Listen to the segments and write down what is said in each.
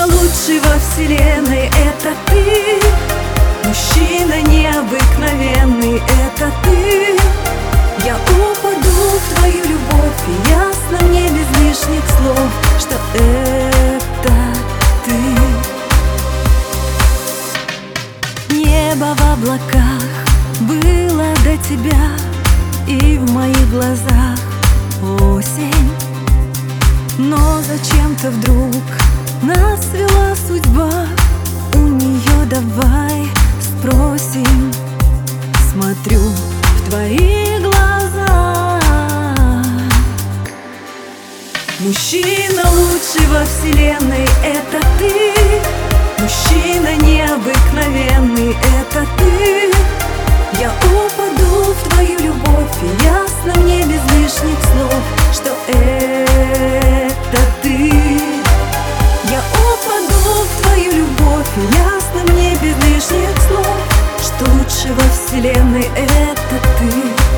Мужчина лучший во вселенной — это ты. Мужчина необыкновенный — это ты. Я упаду в твою любовь, и ясно мне без лишних слов, что это ты. Небо в облаках было до тебя, и в моих глазах осень. Но зачем-то вдруг нас свела судьба. У нее давай спросим. Смотрю в твои глаза. Мужчина лучший во вселенной — это ты. Мужчина необыкновенный — это ты. Я упаду в твою любовь, и ясно мне без лишних слов, что это ты. Я упаду в твою любовь, и ясно мне без лишних слов, что лучший во вселенной — это ты.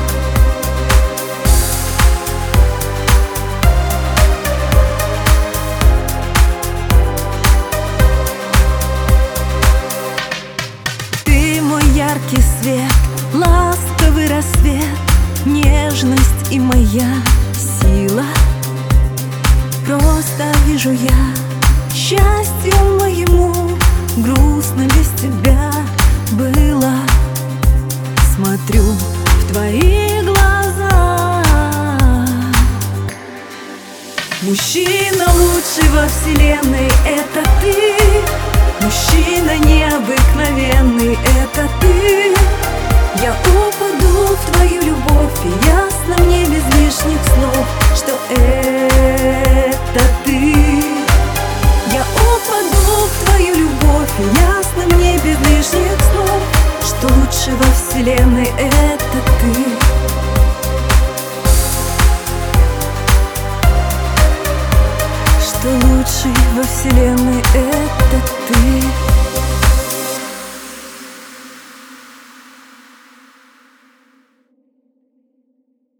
Яркий свет, ласковый рассвет, нежность и моя сила. Просто вижу я счастью моему, грустно без тебя было. Смотрю в твои глаза. Мужчина лучший во вселенной — это ты. Мужчина необыкновенный — это ты. Я упаду в твою любовь, и ясно мне без лишних слов, что это ты. Я упаду в твою любовь, и ясно мне без лишних слов, что лучший во вселенной — это ты. Что лучший во вселенной — это